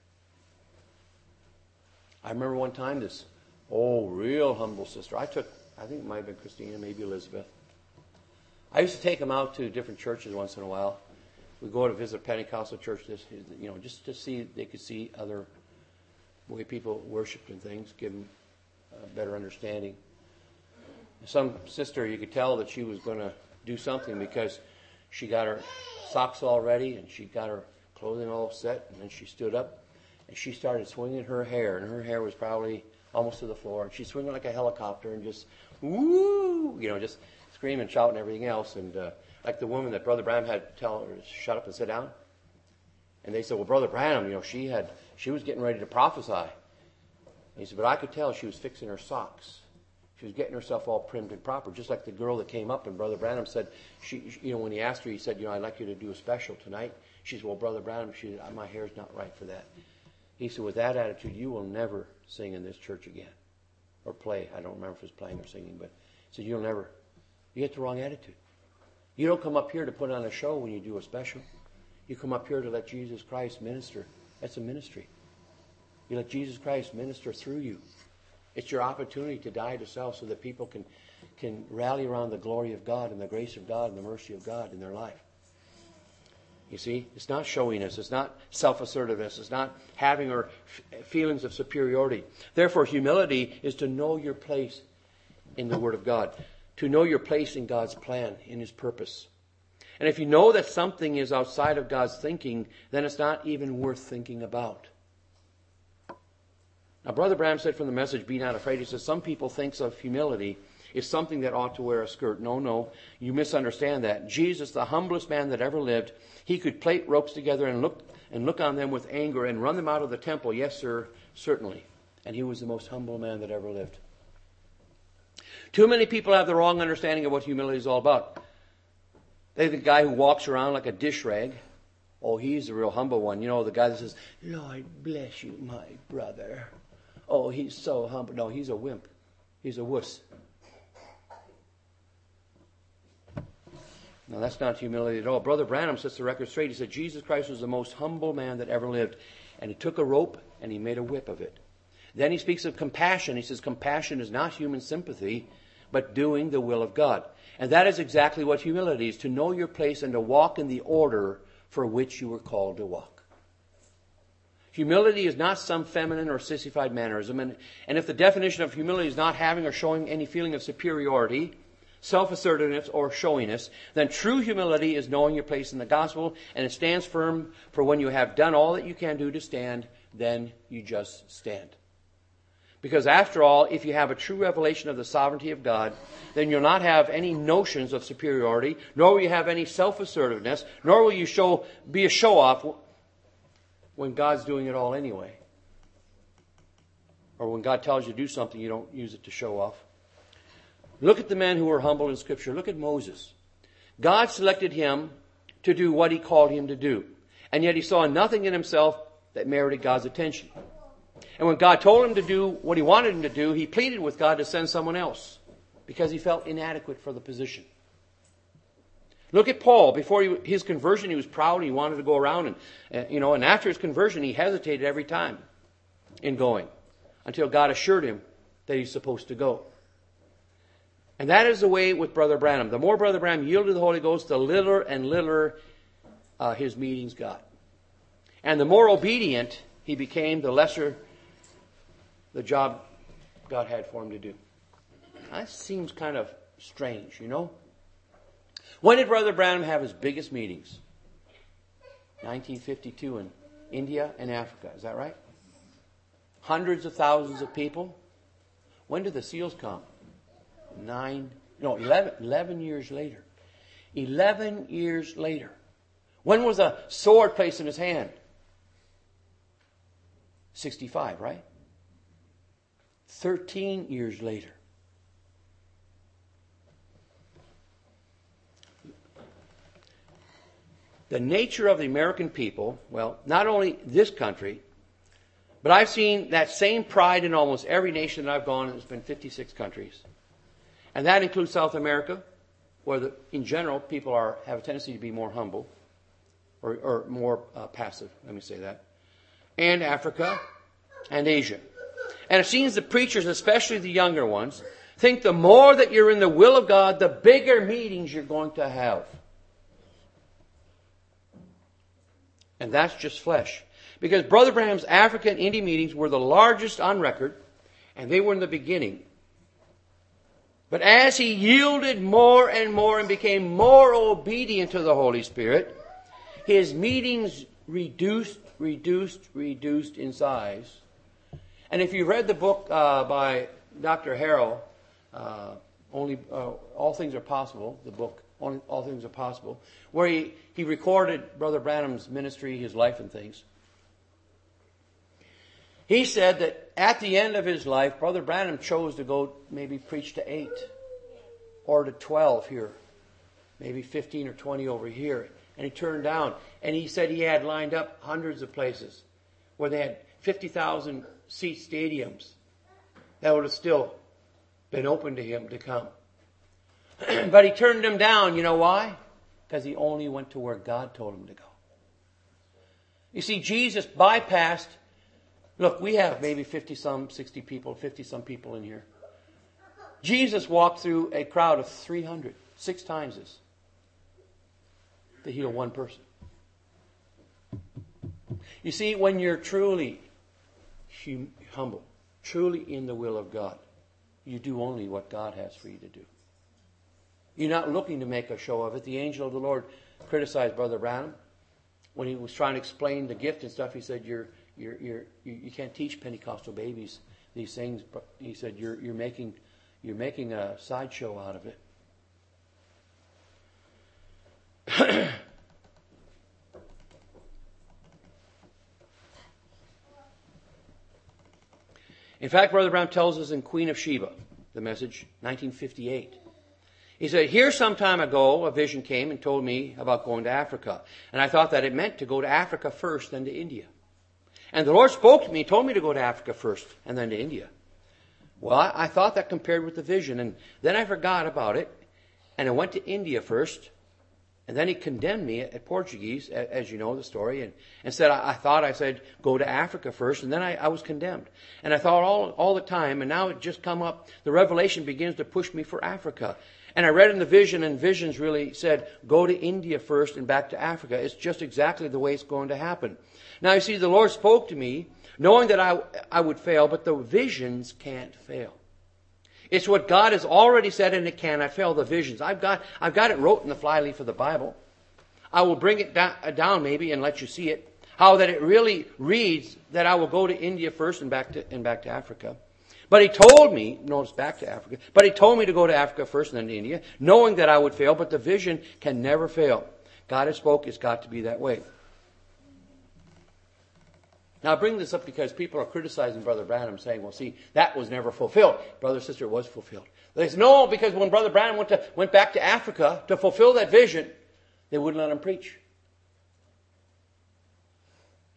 I remember one time this, real humble sister. I think it might have been Christina, maybe Elizabeth. I used to take them out to different churches once in a while. We'd go to visit Pentecostal church, just to see, they could see other way people worshiped and things, give them a better understanding. Some sister, you could tell that she was going to do something because she got her socks all ready and she got her clothing all set, and then she stood up and she started swinging her hair, and her hair was probably almost to the floor, and she's swinging like a helicopter and just, woo, just screaming, shouting, everything else. And like the woman that Brother Branham had to tell her to shut up and sit down. And they said, well, Brother Branham, she was getting ready to prophesy. And he said, but I could tell she was fixing her socks. She was getting herself all primed and proper, just like the girl that came up, and Brother Branham said, when he asked her, he said, I'd like you to do a special tonight. She said, well, Brother Branham, my hair's not right for that. He said, with that attitude, you will never sing in this church again. Or play. I don't remember if it was playing or singing, but he said, you get the wrong attitude. You don't come up here to put on a show when you do a special. You come up here to let Jesus Christ minister. That's a ministry. You let Jesus Christ minister through you. It's your opportunity to die to self so that people can rally around the glory of God and the grace of God and the mercy of God in their life. You see, it's not showiness. It's not self-assertiveness. It's not having or feelings of superiority. Therefore, humility is to know your place in the Word of God, to know your place in God's plan, in His purpose. And if you know that something is outside of God's thinking, then it's not even worth thinking about. Now, Brother Branham said from the message, Be Not Afraid, he says, some people think of humility is something that ought to wear a skirt. No, you misunderstand that. Jesus, the humblest man that ever lived, he could plait ropes together and look on them with anger and run them out of the temple. Yes, sir, certainly. And he was the most humble man that ever lived. Too many people have the wrong understanding of what humility is all about. They're the guy who walks around like a dish rag. Oh, he's the real humble one. The guy that says, Lord bless you, my brother. Oh, he's so humble. No, he's a wimp. He's a wuss. No, that's not humility at all. Brother Branham sets the record straight. He said, Jesus Christ was the most humble man that ever lived. And he took a rope and he made a whip of it. Then he speaks of compassion. He says, compassion is not human sympathy, but doing the will of God. And that is exactly what humility is, to know your place and to walk in the order for which you were called to walk. Humility is not some feminine or sissified mannerism. And if the definition of humility is not having or showing any feeling of superiority, self-assertiveness, or showiness, then true humility is knowing your place in the gospel, and it stands firm for when you have done all that you can do to stand, then you just stand. Because after all, if you have a true revelation of the sovereignty of God, then you'll not have any notions of superiority, nor will you have any self-assertiveness, nor will you be a show-off when God's doing it all anyway. Or when God tells you to do something, you don't use it to show off. Look at the men who were humble in Scripture. Look at Moses. God selected him to do what He called him to do. And yet he saw nothing in himself that merited God's attention. And when God told him to do what he wanted him to do, he pleaded with God to send someone else because he felt inadequate for the position. Look at Paul. Before his conversion, he was proud and he wanted to go around. And after his conversion, he hesitated every time in going until God assured him that he's supposed to go. And that is the way with Brother Branham. The more Brother Branham yielded to the Holy Ghost, the littler and littler his meetings got. And the more obedient he became, the lesser the job God had for him to do. That seems kind of strange, you know. When did Brother Branham have his biggest meetings? 1952 in India and Africa. Is that right? Hundreds of thousands of people. When did the SEALs come? 11 years later. 11 years later. When was a sword placed in his hand? 65, right? 13 years later. The nature of the American people, well, not only this country, but I've seen that same pride in almost every nation that I've gone, and it's been 56 countries. And that includes South America, where in general people have a tendency to be more humble, or more passive, let me say that. And Africa and Asia. And it seems the preachers, especially the younger ones, think the more that you're in the will of God, the bigger meetings you're going to have. And that's just flesh. Because Brother Branham's Africa and India meetings were the largest on record, and they were in the beginning. But as he yielded more and more and became more obedient to the Holy Spirit, his meetings reduced in size. And if you read the book by Dr. Harrell, All Things Are Possible, the book, All Things Are Possible, where he recorded Brother Branham's ministry, his life and things. He said that at the end of his life, Brother Branham chose to go maybe preach to 8 or to 12 here, maybe 15 or 20 over here. And he turned down. And he said he had lined up hundreds of places where they had 50,000 seat stadiums that would have still been open to him to come. But he turned them down. You know why? Because he only went to where God told him to go. You see, Jesus bypassed. Look, we have maybe 50-some, 60 people, 50-some people in here. Jesus walked through a crowd of 300, 6 times this, to heal one person. You see, when you're truly humble, truly in the will of God, you do only what God has for you to do. You're not looking to make a show of it. The angel of the Lord criticized Brother Branham when he was trying to explain the gift and stuff. He said, you can't teach Pentecostal babies these things. But he said, you're making a sideshow out of it. In fact, Brother Branham tells us in Queen of Sheba, the Message, 1958. He said, here some time ago, a vision came and told me about going to Africa. And I thought that it meant to go to Africa first, then to India. And the Lord spoke to me, told me to go to Africa first, and then to India. Well, I thought that compared with the vision. And then I forgot about it. And I went to India first. And then he condemned me at Portuguese, as you know the story, and said, I said, go to Africa first, and then I was condemned. And I thought all the time, and now it just come up, the revelation begins to push me for Africa. And I read in the vision, and visions really said, go to India first and back to Africa. It's just exactly the way it's going to happen. Now you see, the Lord spoke to me, knowing that I would fail, but the visions can't fail. It's what God has already said, and it cannot fail. The visions. I've got it wrote in the flyleaf of the Bible. I will bring it down maybe and let you see it. How that it really reads that I will go to India first and back to Africa. But he told me, notice back to Africa, but he told me to go to Africa first and then to India, knowing that I would fail, but the vision can never fail. God has spoke, it's got to be that way. Now I bring this up because people are criticizing Brother Branham, saying, well, see, that was never fulfilled. Brother, sister, it was fulfilled. They said, no, because when Brother Branham went back to Africa to fulfill that vision, they wouldn't let him preach.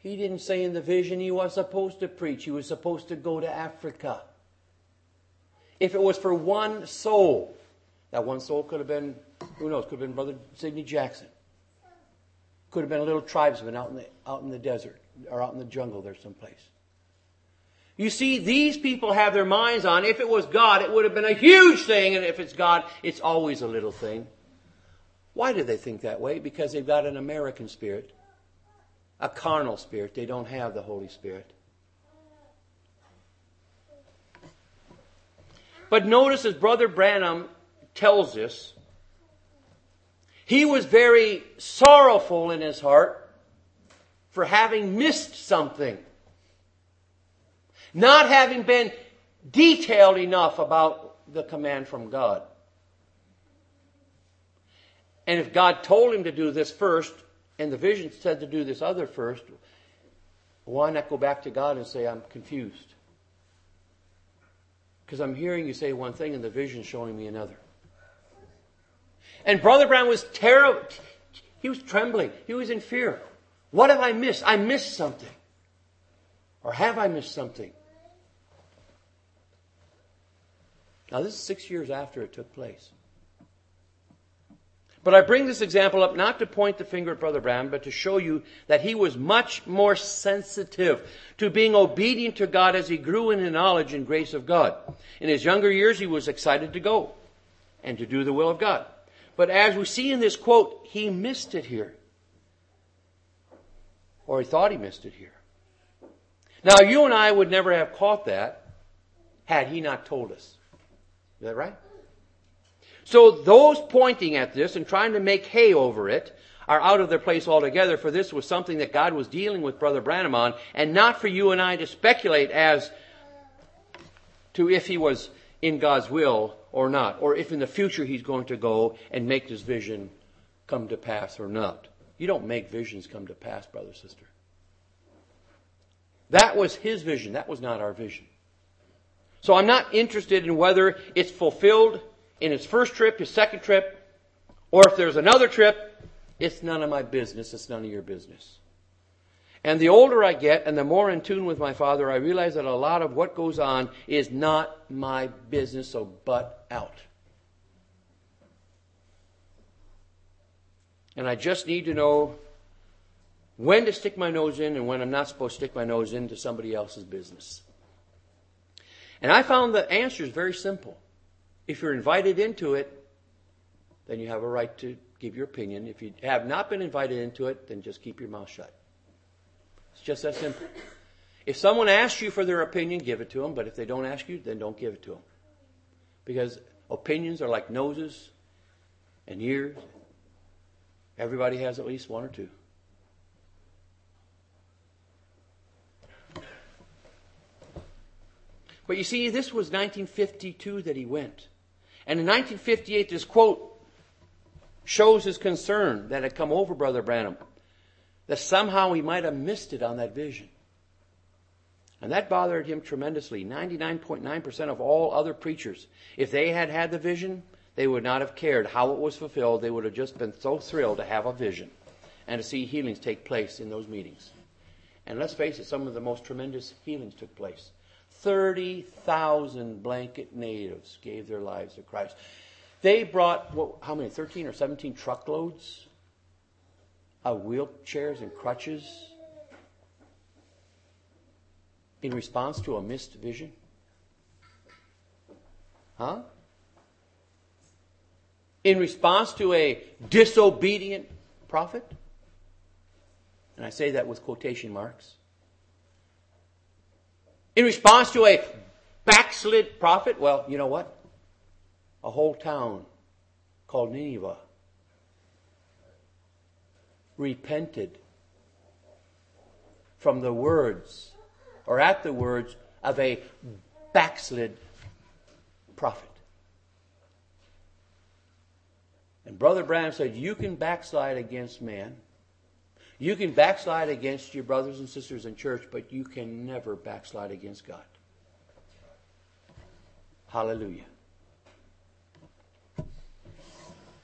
He didn't say in the vision he was supposed to preach. He was supposed to go to Africa. If it was for one soul, that one soul could have been, who knows, could have been Brother Sidney Jackson. Could have been a little tribesman out in the desert or out in the jungle there someplace. You see, these people have their minds on, if it was God, it would have been a huge thing, and if it's God, it's always a little thing. Why do they think that way? Because they've got an American spirit, a carnal spirit. They don't have the Holy Spirit. But notice, as Brother Branham tells us, he was very sorrowful in his heart for having missed something. Not having been detailed enough about the command from God. And if God told him to do this first, and the vision said to do this other first, why not go back to God and say, I'm confused? Because I'm hearing you say one thing and the vision's showing me another. And Brother Brown was terrible. He was trembling. He was in fear. What have I missed? I missed something. Or have I missed something? Now, this is 6 years after it took place. But I bring this example up not to point the finger at Brother Branham, but to show you that he was much more sensitive to being obedient to God as he grew in the knowledge and grace of God. In his younger years, he was excited to go and to do the will of God. But as we see in this quote, he missed it here. Or he thought he missed it here. Now, you and I would never have caught that had he not told us. Is that right? So those pointing at this and trying to make hay over it are out of their place altogether, for this was something that God was dealing with Brother Branham on, and not for you and I to speculate as to if he was in God's will or not, or if in the future he's going to go and make this vision come to pass or not. You don't make visions come to pass, brother, sister. That was his vision. That was not our vision. So I'm not interested in whether it's fulfilled in his first trip, his second trip, or if there's another trip. It's none of my business. It's none of your business. And the older I get and the more in tune with my Father, I realize that a lot of what goes on is not my business, so butt out. And I just need to know when to stick my nose in and when I'm not supposed to stick my nose into somebody else's business. And I found the answer is very simple. If you're invited into it, then you have a right to give your opinion. If you have not been invited into it, then just keep your mouth shut. It's just that simple. If someone asks you for their opinion, give it to them. But if they don't ask you, then don't give it to them. Because opinions are like noses and ears. Everybody has at least one or two. But you see, this was 1952 that he went. And in 1958, this quote shows his concern that had come over Brother Branham, that somehow he might have missed it on that vision. And that bothered him tremendously. 99.9% of all other preachers, if they had had the vision, they would not have cared how it was fulfilled. They would have just been so thrilled to have a vision and to see healings take place in those meetings. And let's face it, some of the most tremendous healings took place. 30,000 blanket natives gave their lives to Christ. They brought, how many, 13 or 17 truckloads of wheelchairs and crutches in response to a missed vision? Huh? In response to a disobedient prophet? And I say that with quotation marks. In response to a backslid prophet, well, you know what? A whole town called Nineveh repented from the words, or at the words, of a backslid prophet. And Brother Branham said, you can backslide against man. You can backslide against your brothers and sisters in church, but you can never backslide against God. Hallelujah.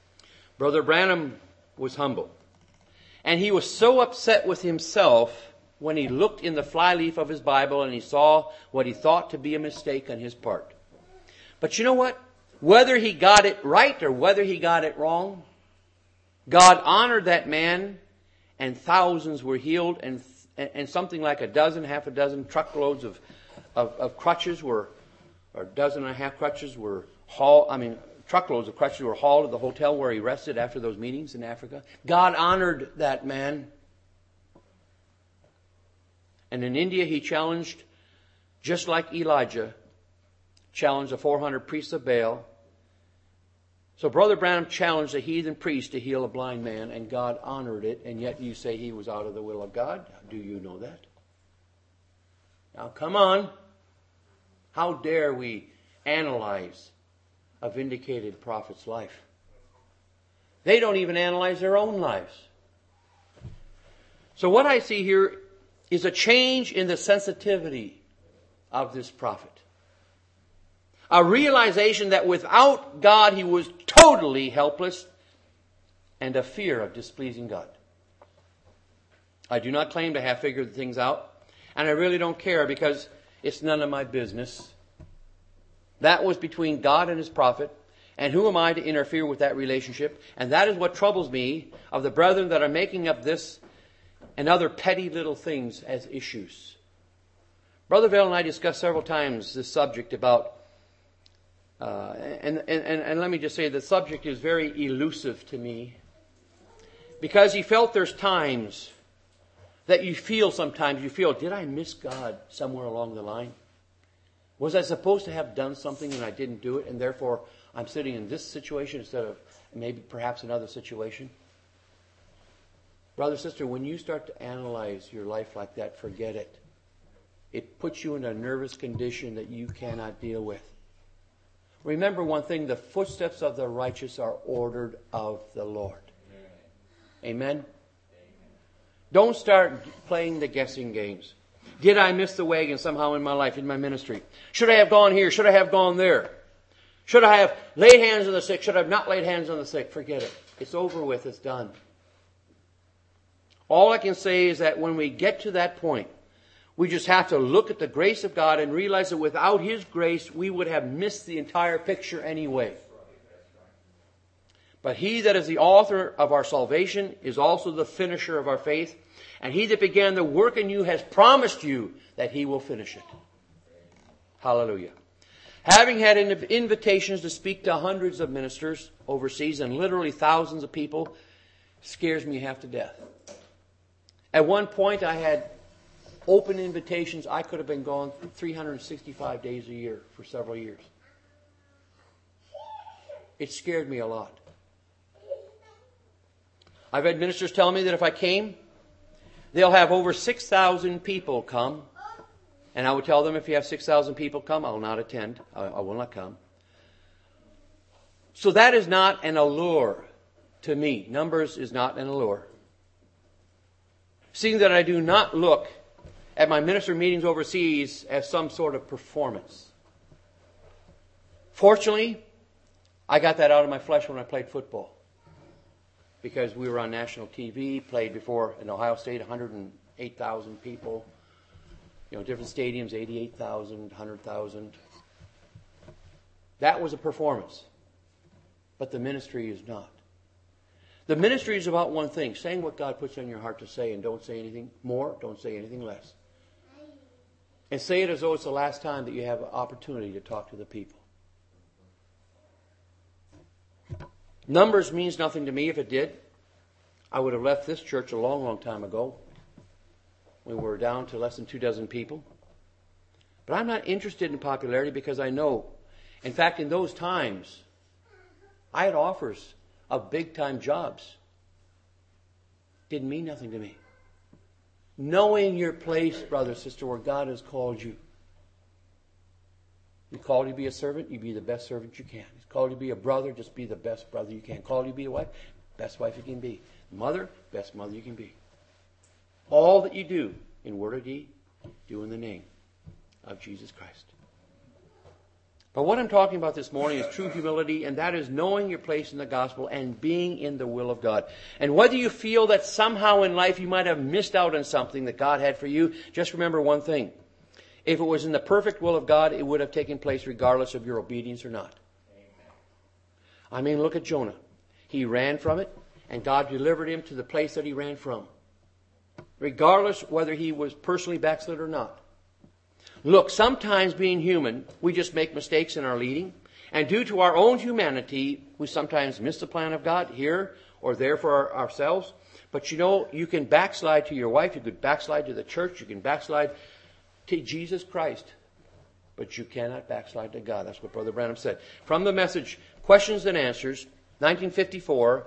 Brother Branham was humble. And he was so upset with himself when he looked in the flyleaf of his Bible and he saw what he thought to be a mistake on his part. But you know what? Whether he got it right or whether he got it wrong, God honored that man, and thousands were healed, and something like half a dozen truckloads of crutches were, or a dozen and a half crutches were truckloads of crutches were hauled to the hotel where he rested after those meetings in Africa. God honored that man. And in India he challenged, just like Elijah, challenged the 400 priests of Baal. So Brother Branham challenged a heathen priest to heal a blind man, and God honored it, and yet you say he was out of the will of God? Do you know that? Now come on. How dare we analyze a vindicated prophet's life? They don't even analyze their own lives. So what I see here is a change in the sensitivity of this prophet. A realization that without God he was totally helpless, and a fear of displeasing God. I do not claim to have figured things out, and I really don't care because it's none of my business. That was between God and his prophet, and who am I to interfere with that relationship? And that is what troubles me of the brethren that are making up this and other petty little things as issues. Brother Vale and I discussed several times this subject about, and let me just say the subject is very elusive to me, because he felt there's times that you feel, did I miss God somewhere along the line? Was I supposed to have done something and I didn't do it, and therefore I'm sitting in this situation instead of maybe perhaps another situation? Brother, sister, when you start to analyze your life like that, forget it. It puts you in a nervous condition that you cannot deal with. Remember one thing, the footsteps of the righteous are ordered of the Lord. Amen? Don't start playing the guessing games. Did I miss the wagon somehow in my life, in my ministry? Should I have gone here? Should I have gone there? Should I have laid hands on the sick? Should I have not laid hands on the sick? Forget it. It's over with. It's done. All I can say is that when we get to that point, we just have to look at the grace of God and realize that without his grace, we would have missed the entire picture anyway. But he that is the author of our salvation is also the finisher of our faith. And he that began the work in you has promised you that he will finish it. Hallelujah. Having had invitations to speak to hundreds of ministers overseas and literally thousands of people, scares me half to death. At one point I had open invitations. I could have been gone 365 days a year for several years. It scared me a lot. I've had ministers tell me that if I came, they'll have over 6,000 people come. And I would tell them, if you have 6,000 people come, I will not attend. I will not come. So that is not an allure to me. Numbers is not an allure. Seeing that I do not look at my minister meetings overseas as some sort of performance. Fortunately, I got that out of my flesh when I played football. Because we were on national TV, played before in Ohio State, 108,000 people. Different stadiums, 88,000, 100,000. That was a performance. But the ministry is not. The ministry is about one thing, saying what God puts on your heart to say, and don't say anything more, don't say anything less. And say it as though it's the last time that you have an opportunity to talk to the people. Numbers means nothing to me. If it did, I would have left this church a long, long time ago. We were down to less than 24 people. But I'm not interested in popularity because I know. In fact, in those times, I had offers of big-time jobs. Didn't mean nothing to me. Knowing your place, brother, sister, where God has called you. He called you to be a servant, you be the best servant you can. He's called you to be a brother, just be the best brother you can. Called you to be a wife, best wife you can be. Mother, best mother you can be. All that you do, in word or deed, do in the name of Jesus Christ. But what I'm talking about this morning is true humility, and that is knowing your place in the gospel and being in the will of God. And whether you feel that somehow in life you might have missed out on something that God had for you, just remember one thing. If it was in the perfect will of God, it would have taken place regardless of your obedience or not. I mean, look at Jonah. He ran from it, and God delivered him to the place that he ran from, regardless whether he was personally backslid or not. Look, sometimes being human, we just make mistakes in our leading. And due to our own humanity, we sometimes miss the plan of God here or there for ourselves. But you know, you can backslide to your wife, you could backslide to the church, you can backslide to Jesus Christ. But you cannot backslide to God. That's what Brother Branham said. From the message, Questions and Answers, 1954,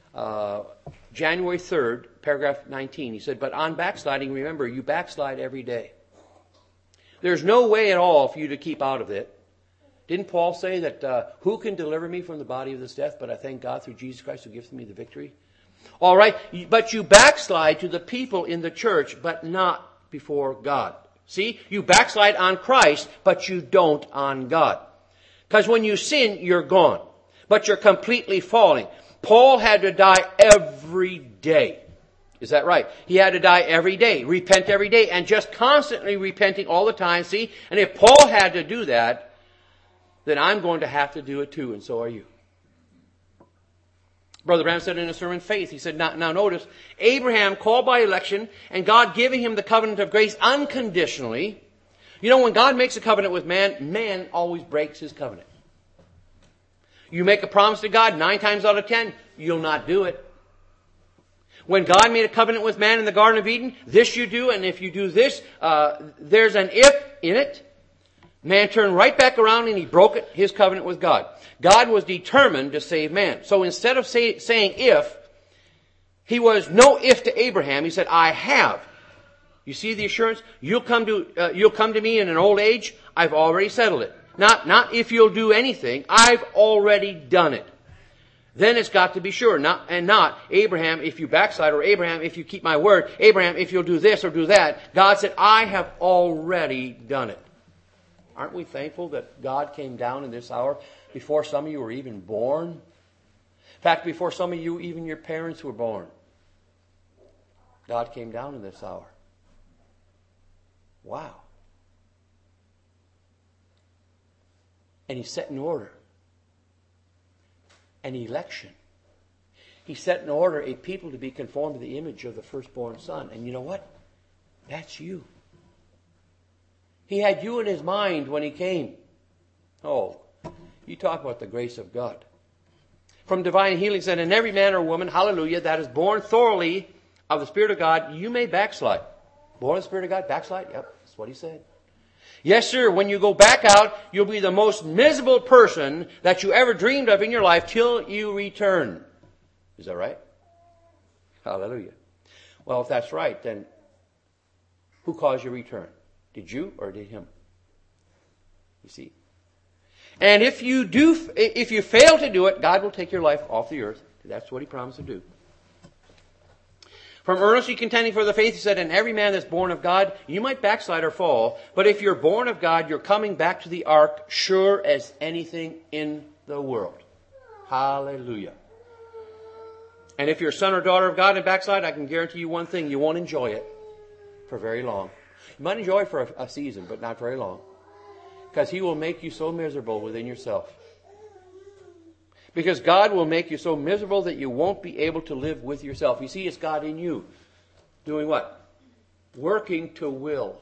January 3rd, paragraph 19. He said, but on backsliding, remember, you backslide every day. There's no way at all for you to keep out of it. Didn't Paul say that, who can deliver me from the body of this death? But I thank God through Jesus Christ who gives me the victory. All right, but you backslide to the people in the church, but not before God. See, you backslide on Christ, but you don't on God. Because when you sin, you're gone. But you're completely falling. Paul had to die every day. Is that right? He had to die every day, repent every day, and just constantly repenting all the time, see? And if Paul had to do that, then I'm going to have to do it too, and so are you. Brother Branham said in his sermon, Faith, he said, now notice, Abraham called by election, and God giving him the covenant of grace unconditionally. You know, when God makes a covenant with man, man always breaks his covenant. You make a promise to God, 9 times out of 10, you'll not do it. When God made a covenant with man in the Garden of Eden, this you do, and if you do this, there's an if in it. Man turned right back around and he broke his covenant with God. God was determined to save man. So instead of saying if, he was no if to Abraham. He said, I have. You see the assurance? You'll come to me in an old age. I've already settled it. Not if you'll do anything. I've already done it. Then it's got to be sure, not Abraham, if you backslide, or Abraham, if you keep my word, Abraham, if you'll do this or do that. God said, I have already done it. Aren't we thankful that God came down in this hour before some of you were even born? In fact, before some of you, even your parents were born. God came down in this hour. Wow. And He set in order an election. He set in order a people to be conformed to the image of the firstborn Son. And you know what? That's you. He had you in His mind when He came. Oh, you talk about the grace of God. From divine healing said, and every man or woman, hallelujah, that is born thoroughly of the Spirit of God, you may backslide. Born of the Spirit of God, backslide? Yep, that's what He said. Yes, sir, when you go back out, you'll be the most miserable person that you ever dreamed of in your life till you return. Is that right? Hallelujah. Well, if that's right, then who caused your return? Did you or did Him? You see? And if you fail to do it, God will take your life off the earth. That's what He promised to do. From earnestly contending for the faith, He said, and every man that's born of God, you might backslide or fall, but if you're born of God, you're coming back to the ark sure as anything in the world. Hallelujah. And if you're a son or daughter of God and backslide, I can guarantee you one thing, you won't enjoy it for very long. You might enjoy it for a season, but not very long. Because He will make you so miserable within yourself. Because God will make you so miserable that you won't be able to live with yourself. You see, it's God in you. Doing what? Working to will.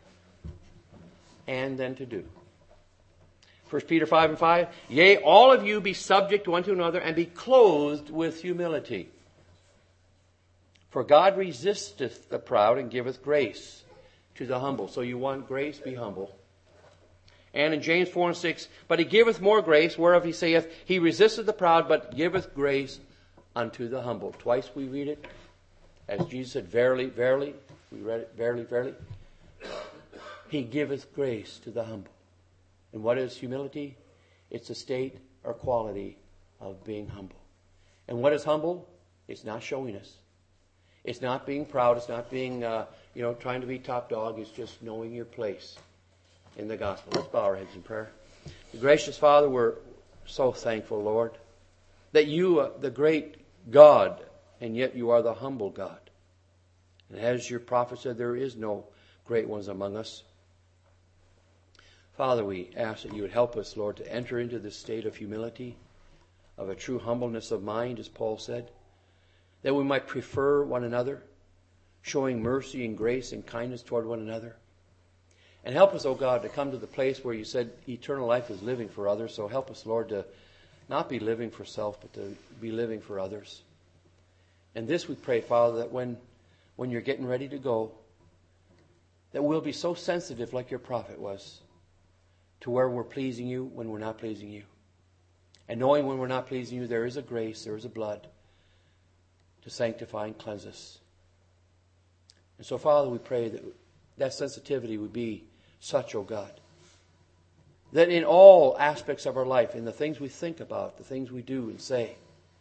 And then to do. 1 Peter 5:5. Yea, all of you be subject one to another and be clothed with humility. For God resisteth the proud and giveth grace to the humble. So you want grace? Be humble. And in James 4:6, but He giveth more grace, whereof He saith, He resisteth the proud, but giveth grace unto the humble. Twice we read it. As Jesus said, verily, verily. We read it, verily, verily. He giveth grace to the humble. And what is humility? It's a state or quality of being humble. And what is humble? It's not showiness. It's not being proud. It's not being, trying to be top dog. It's just knowing your place in the gospel. Let's bow our heads in prayer. Gracious Father, we're so thankful, Lord, that you are the great God, and yet you are the humble God. And as your prophet said, there is no great ones among us. Father, we ask that you would help us, Lord, to enter into this state of humility, of a true humbleness of mind, as Paul said, that we might prefer one another, showing mercy and grace and kindness toward one another. And help us, O God, to come to the place where you said eternal life is living for others. So help us, Lord, to not be living for self, but to be living for others. And this we pray, Father, that when you're getting ready to go, that we'll be so sensitive like your prophet was, to where we're pleasing you when we're not pleasing you. And knowing when we're not pleasing you, there is a grace, there is a blood to sanctify and cleanse us. And so, Father, we pray that that sensitivity would be such, O God, that in all aspects of our life, in the things we think about, the things we do and say,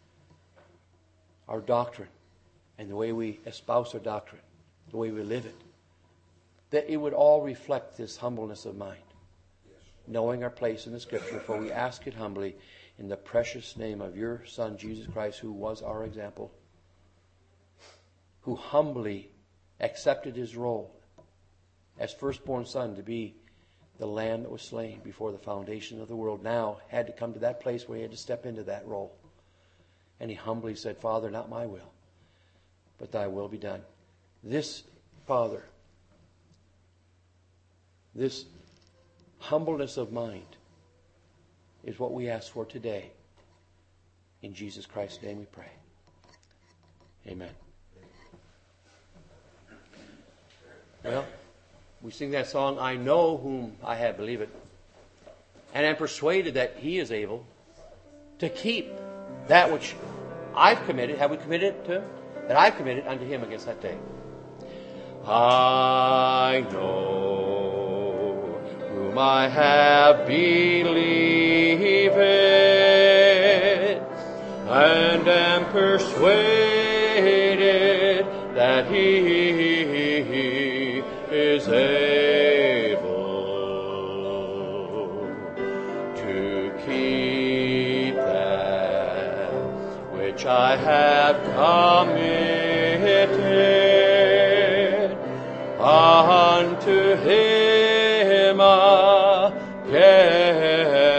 our doctrine and the way we espouse our doctrine, the way we live it, that it would all reflect this humbleness of mind, knowing our place in the Scripture, for we ask it humbly in the precious name of your Son, Jesus Christ, who was our example, who humbly accepted his role as firstborn son to be the lamb that was slain before the foundation of the world, now had to come to that place where he had to step into that role. And he humbly said, Father, not my will, but thy will be done. This, Father, this humbleness of mind is what we ask for today. In Jesus Christ's name we pray. Amen. Well, we sing that song, I know whom I have believed, and am persuaded that he is able to keep that which I've committed. Have we committed to him? That I've committed unto him against that day. I know whom I have believed, and am persuaded that he is able to keep that which I have committed unto him again.